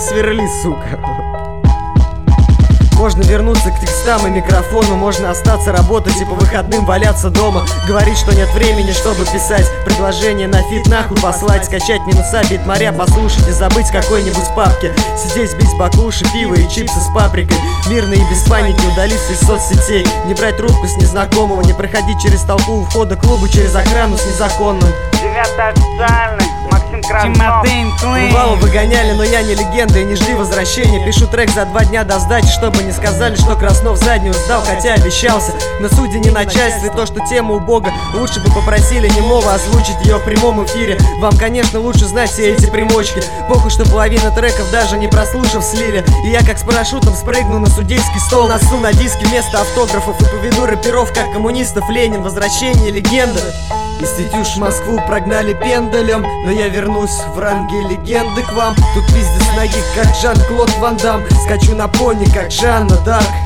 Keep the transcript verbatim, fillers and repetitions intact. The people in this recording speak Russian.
сверли, сука. Можно вернуться к текстам и микрофону, можно остаться работать и по выходным валяться дома. Говорить, что нет времени, чтобы писать, предложение на фит нахуй послать, скачать минуса, бит моря послушать и забыть какой-нибудь в папке. Сидеть, бить баклуши, пиво и чипсы с паприкой, мирно и без паники удалиться из соцсетей, не брать трубку с незнакомого, не проходить через толпу у входа к клубу, через охрану с незаконным. Девятый официальный, Максим Краснов. Бывало выгоняли, но я не легенда и не жди возвращения. Пишу трек за два дня до сдачи, чтобы не сказали, что Краснов заднюю сдал, хотя обещался. На суде не начальстве, то, что тема убога. Лучше бы попросили немого озвучить ее в прямом эфире. Вам, конечно, лучше знать все эти примочки. Похуй, что половина треков даже не прослушав слили. И я как с парашютом спрыгну на судейский стол, насу на диски вместо автографов и поведу рэперов, как коммунистов Ленин. Возвращение легенды. Из Тетюш Москву прогнали пендалем, но я вернусь в ранге легенды к вам. Тут пиздец ноги, как Жан-Клод Ван Дам. Скачу на пони, как Жанна Дарк.